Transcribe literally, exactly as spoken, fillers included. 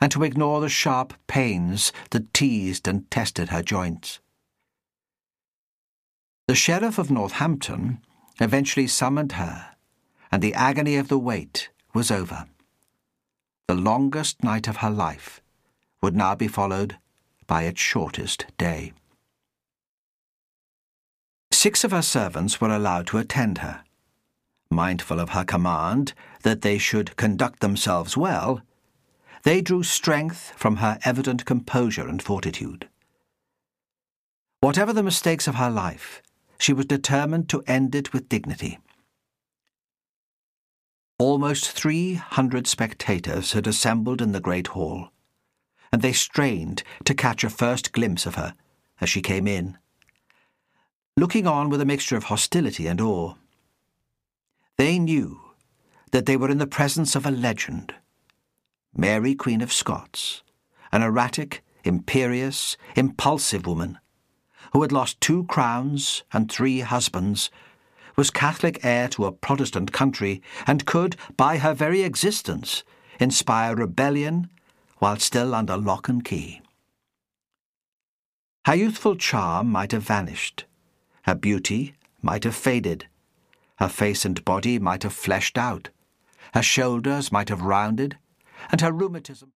and to ignore the sharp pains that teased and tested her joints. The Sheriff of Northampton eventually summoned her, and the agony of the wait was over. The longest night of her life would now be followed by its shortest day. Six of her servants were allowed to attend her. Mindful of her command that they should conduct themselves well, they drew strength from her evident composure and fortitude. Whatever the mistakes of her life, she was determined to end it with dignity. Almost three hundred spectators had assembled in the great hall, and they strained to catch a first glimpse of her as she came in, looking on with a mixture of hostility and awe. They knew that they were in the presence of a legend, Mary, Queen of Scots, an erratic, imperious, impulsive woman who had lost two crowns and three husbands, was Catholic heir to a Protestant country, and could, by her very existence, inspire rebellion while still under lock and key. Her youthful charm might have vanished, her beauty might have faded, her face and body might have fleshed out, her shoulders might have rounded, and her rheumatism